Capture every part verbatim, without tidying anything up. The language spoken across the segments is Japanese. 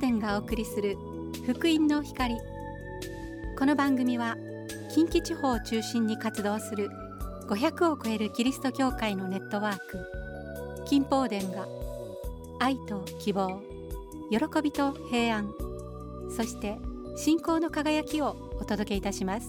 伝がお送りする福音の光。この番組は近畿地方を中心に活動するごひゃくを超えるキリスト教会のネットワーク、金宝伝が愛と希望、喜びと平安、そして信仰の輝きをお届けいたします。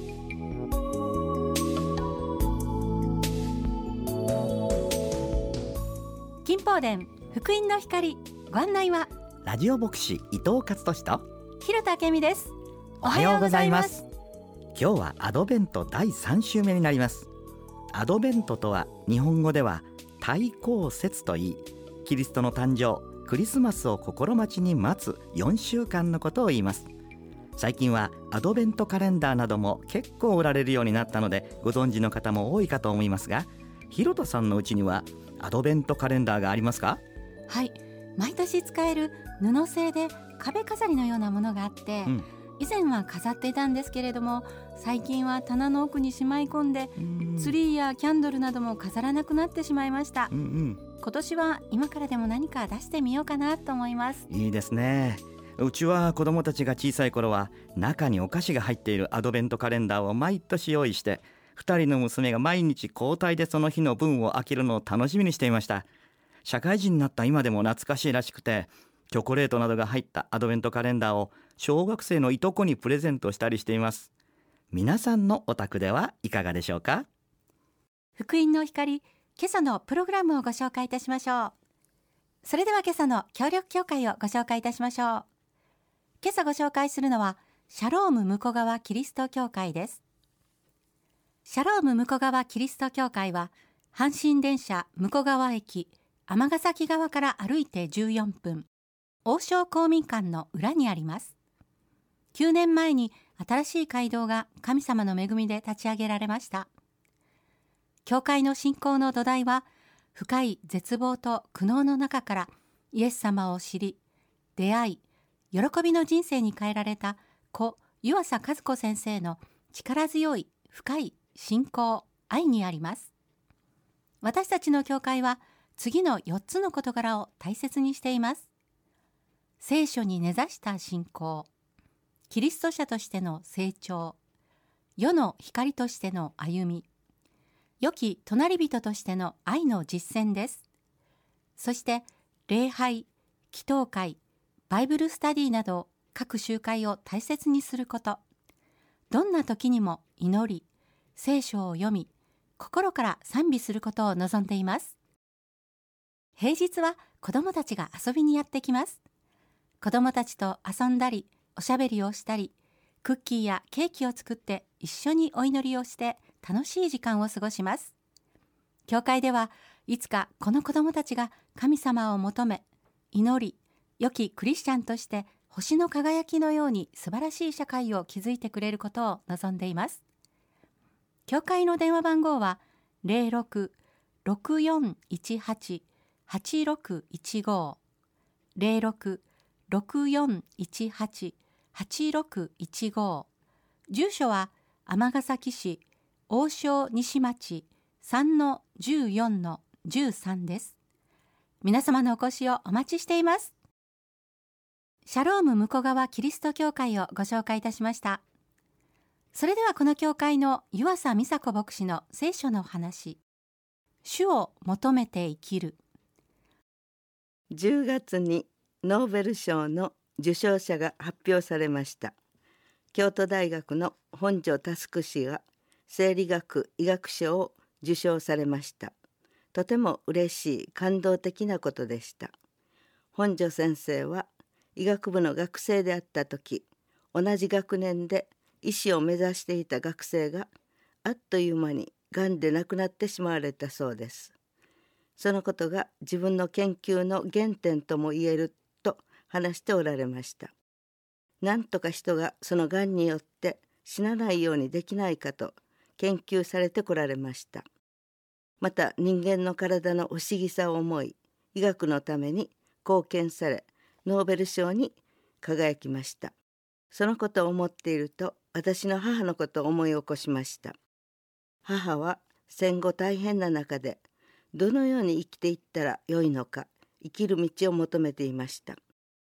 金宝伝福音の光、ご案内はラジオ牧師伊藤勝利と広田明美です。 おはようございます。今日はアドベントだいさん週目になります。アドベントとは日本語では対抗節といい、キリストの誕生、クリスマスを心待ちに待つよんしゅうかんのことを言います。最近はアドベントカレンダーなども結構売られるようになったので、ご存知の方も多いかと思いますが、広田さんのうちにはアドベントカレンダーがありますか？ はい、毎年使える布製で壁飾りのようなものがあって、うん、以前は飾っていたんですけれども、最近は棚の奥にしまい込んで、うん、ツリーやキャンドルなども飾らなくなってしまいました、うんうん、今年は今からでも何か出してみようかなと思います。 いいですね。うちは子供たちが小さい頃は中にお菓子が入っているアドベントカレンダーを毎年用意して、ふたりの娘が毎日交代でその日の分を開けるのを楽しみにしていました。社会人になった今でも懐かしいらしくて、チョコレートなどが入ったアドベントカレンダーを小学生のいとこにプレゼントしたりしています。皆さんのお宅ではいかがでしょうか？ 福音の光、今朝のプログラムをご紹介いたしましょう。それでは今朝の協力協会をご紹介いたしましょう。今朝ご紹介するのはシャローム向川キリスト教会です。シャローム向川キリスト教会は、阪神電車向川駅尼崎側から歩いてじゅうよんぷん、王将公民館の裏にあります。きゅうねんまえに新しい街道が神様の恵みで立ち上げられました。教会の信仰の土台は、深い絶望と苦悩の中からイエス様を知り、出会い、喜びの人生に変えられた故湯浅和子先生の力強い深い信仰、愛にあります。私たちの教会は次のよっつの事柄を大切にしています。聖書に根ざした信仰、キリスト者としての成長、世の光としての歩み、良き隣人としての愛の実践です。そして礼拝、祈祷会、バイブルスタディなど各集会を大切にすること、どんな時にも祈り、聖書を読み、心から賛美することを望んでいます。平日は子どもたちが遊びにやってきます。子どもたちと遊んだり、おしゃべりをしたり、クッキーやケーキを作って一緒にお祈りをして楽しい時間を過ごします。教会ではいつかこの子どもたちが神様を求め、祈り、良きクリスチャンとして星の輝きのように素晴らしい社会を築いてくれることを望んでいます。教会の電話番号は ゼロろく ろくよんいちはち はちろくいちご ゼロろく ろくよんいちはち はちろくいちご、住所は尼崎市王将西町 さんのじゅうよんのじゅうさん です。皆様のお越しをお待ちしています。シャローム向川キリスト教会をご紹介いたしました。それではこの教会の湯浅美佐子牧師の聖書の話、主を求めて生きる。 じゅうがつにノーベル賞の受賞者が発表されました。京都大学の本庶佑氏が生理学・医学賞を受賞されました。とても嬉しい感動的なことでした。本庶先生は医学部の学生であった時、同じ学年で医師を目指していた学生があっという間にがんで亡くなってしまわれたそうです。そのことが自分の研究の原点とも言えると話しておられました。なんとか人がそのがんによって死なないようにできないかと研究されてこられました。また人間の体の不思議さを思い、医学のために貢献され、ノーベル賞に輝きました。そのことを思っていると、私の母のことを思い起こしました。母は戦後大変な中で、どのように生きていったらよいのか、生きる道を求めていました。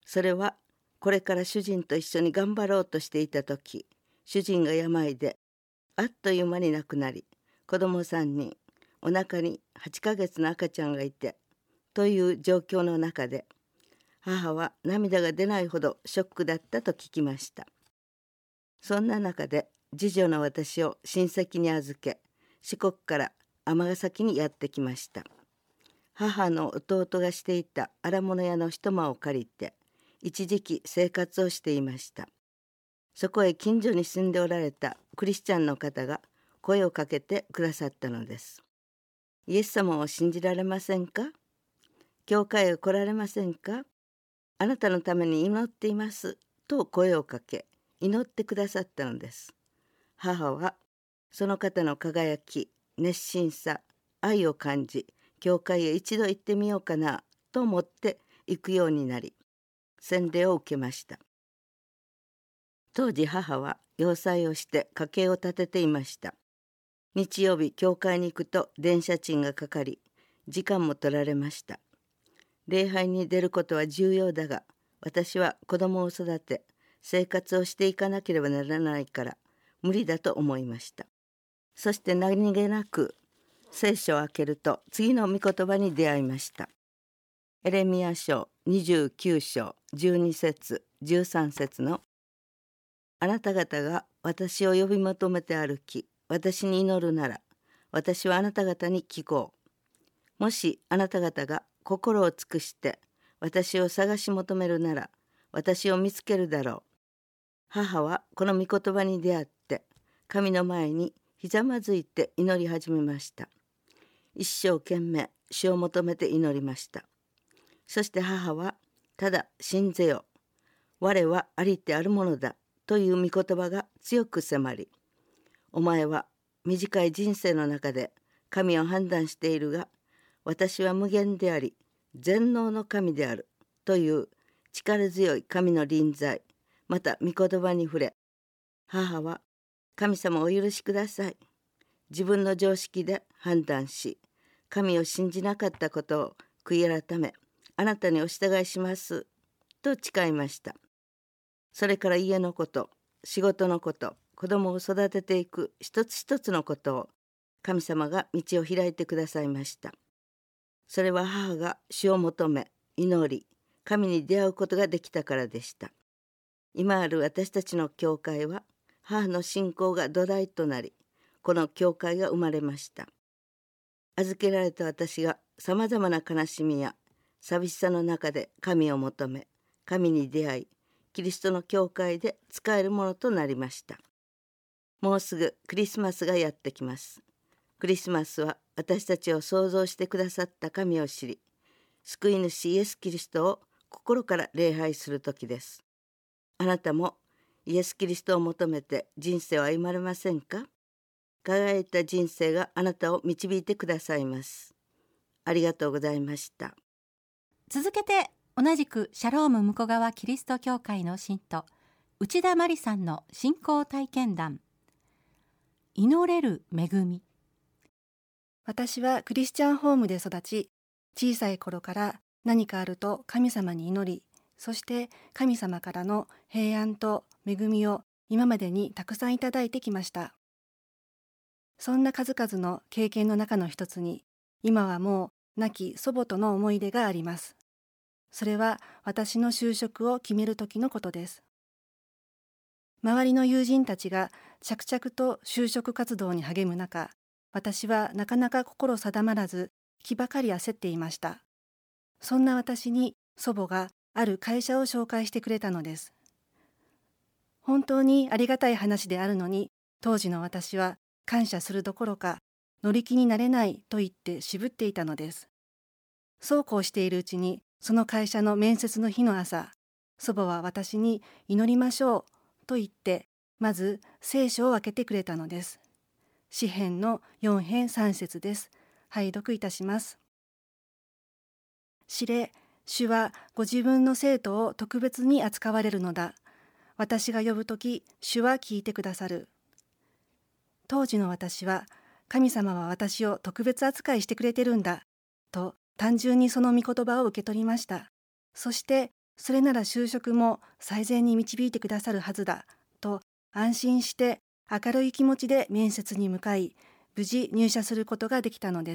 それはこれから主人と一緒に頑張ろうとしていた時、主人が病であっという間に亡くなり、子供さんにん、お腹にはちかげつの赤ちゃんがいてという状況の中で、母は涙が出ないほどショックだったと聞きました。そんな中で次女の私を親戚に預け、四国から尼崎にやってきました。母の弟がしていた荒物屋の一間を借りて一時期生活をしていました。そこへ近所に住んでおられたクリスチャンの方が声をかけてくださったのです。イエス様を信じられませんか？教会へ来られませんか？あなたのために祈っていますと声をかけ、祈ってくださったのです。母はその方の輝き、熱心さ、愛を感じ、教会へ一度行ってみようかなと思って行くようになり、洗礼を受けました。当時母は洋裁をして家計を立てていました。日曜日教会に行くと電車賃がかかり、時間も取られました。礼拝に出ることは重要だが、私は子供を育て生活をしていかなければならないから無理だと思いました。そして何気なく聖書を開けると次の御言葉に出会いました。エレミヤ書にじゅうきゅう章じゅうに節じゅうさん節の、あなた方が私を呼び求めて歩き、私に祈るなら、私はあなた方に聞こう。もしあなた方が心を尽くして私を探し求めるなら、私を見つけるだろう。母はこの御言葉に出会って、神の前にひざまずいて祈り始めました。一生懸命主を求めて祈りました。そして母は、ただ信ぜよ、我はありてあるものだという御言葉が強く迫り、お前は短い人生の中で神を判断しているが、私は無限であり全能の神であるという力強い神の臨在、また御言葉に触れ、母は、神様をお許しください。自分の常識で判断し、神を信じなかったことを悔い改め、あなたにお従いしますと誓いました。それから家のこと、仕事のこと、子供を育てていく一つ一つのことを神様が道を開いてくださいました。それは母が主を求め、祈り、神に出会うことができたからでした。今ある私たちの教会は、母の信仰が土台となり、この教会が生まれました。預けられた私がさまざまな悲しみや寂しさの中で神を求め、神に出会い、キリストの教会で使えるものとなりました。もうすぐクリスマスがやってきます。クリスマスは私たちを創造してくださった神を知り、救い主イエス・キリストを心から礼拝する時です。あなたもイエス・キリストを求めて人生を歩まれませんか？輝いた人生があなたを導いてくださいます。ありがとうございました。 続けて同じくシャローム向川キリスト教会の信徒内田真理さんの信仰体験談、祈れる恵み。 私はクリスチャンホームで育ち、小さい頃から何かあると神様に祈り、そして神様からの平安と恵みを今までにたくさんいただいてきました。そんな数々の経験の中の一つに、今はもう亡き祖母との思い出があります。それは私の就職を決める時のことです。周りの友人たちが着々と就職活動に励む中、私はなかなか心定まらず、気ばかり焦っていました。そんな私に祖母がある会社を紹介してくれたのです。本当にありがたい話であるのに、当時の私は感謝するどころか乗り気になれないと言って渋っていたのです。そうこうしているうちに、その会社の面接の日の朝、祖母は私に祈りましょうと言って、まず聖書を開けてくれたのです。詩編のよん編さん節です。拝読いたします。知れ、主はご自分の生徒を特別に扱われるのだ。私が呼ぶとき、主は聞いてくださる。当時の私は、神様は私を特別扱いしてくれてるんだ、と単純にその御言葉を受け取りました。そして、 それなら就職も最善に導いてくださるはずだと安心して明るい気持ちで面接に向かい、無事入社することができたのです。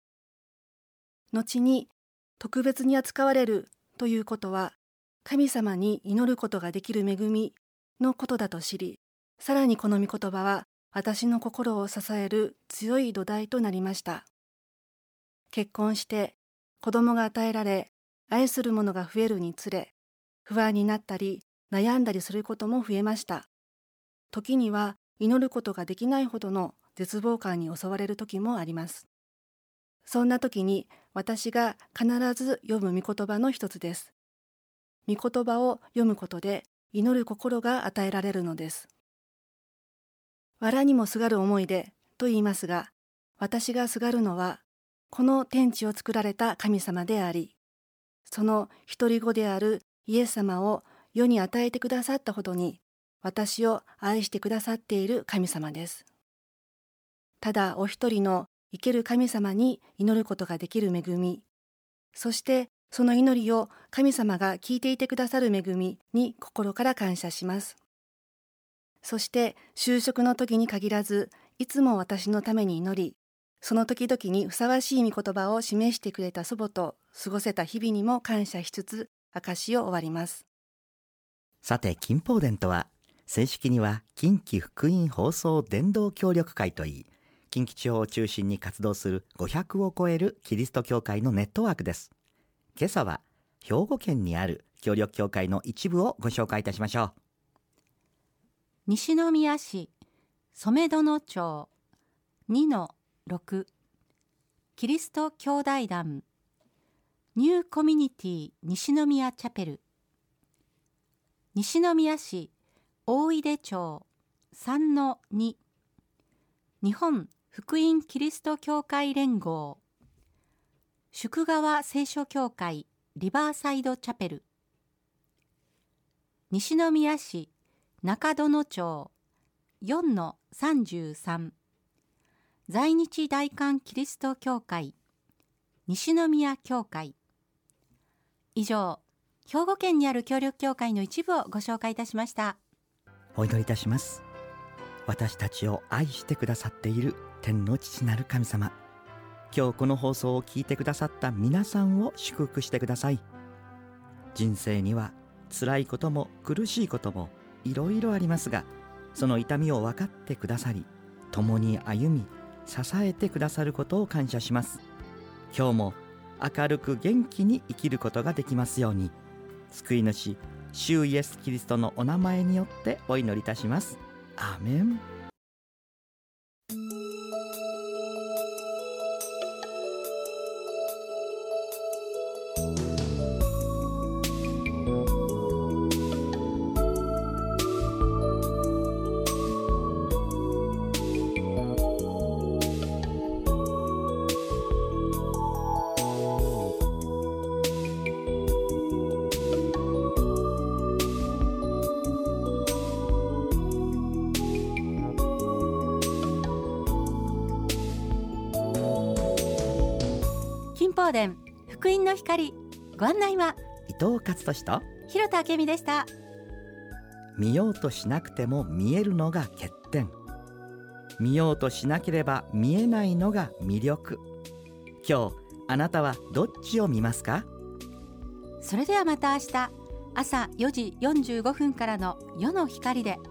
後に特別に扱われるということは、神様に祈ることができる恵みのことだと知り、さらにこの御言葉は私の心を支える強い土台となりました。結婚して子供が与えられ、愛する者が増えるにつれ、不安になったり悩んだりすることも増えました。時には祈ることができないほどの絶望感に襲われる時もあります。そんな時に私が必ず読む御言葉の一つです。御言葉を読むことで祈る心が与えられるのです。藁にもすがる思いでと言いますが、私がすがるのはこの天地を作られた神様であり、その一人子であるイエス様を世に与えてくださったほどに、私を愛してくださっている神様です。ただお一人の生ける神様に祈ることができる恵み、そしてその祈りを神様が聞いていてくださる恵みに心から感謝します。そして就職の時に限らず、いつも私のために祈り、その時々にふさわしい御言葉を示してくれた祖母と過ごせた日々にも感謝しつつ、証を終わります。 さて、金宝殿とは正式には近畿福音放送伝道協力会といい、近畿地方を中心に活動するごひゃくを超えるキリスト教会のネットワークです。今朝は兵庫県にある協力教会の一部をご紹介いたしましょう。 西宮市染殿町 にのろく キリスト兄弟団ニューコミュニティ西宮チャペル、西宮市大出町 さんのに 日本福音キリスト教会連合宿川聖書教会リバーサイドチャペル、西宮市中殿町 よんのさんじゅうさん 在日大韓キリスト教会西宮教会。以上、兵庫県にある協力教会の一部をご紹介いたしました。 お祈りいたします。私たちを愛してくださっている天の父なる神様、今日この放送を聞いてくださった皆さんを祝福してください。人生には辛いことも苦しいこともいろいろありますが、その痛みを分かってくださり、共に歩み支えてくださることを感謝します。今日も明るく元気に生きることができますように、救い主主イエスキリストのお名前によってお祈りいたします。アーメン。 金宝殿福音の光、ご案内は伊藤勝利と広田明美でした。 見ようとしなくても見えるのが欠点、見ようとしなければ見えないのが魅力。今日あなたはどっちを見ますか？ それではまた明日朝よじよんじゅうごふんからの夜の光で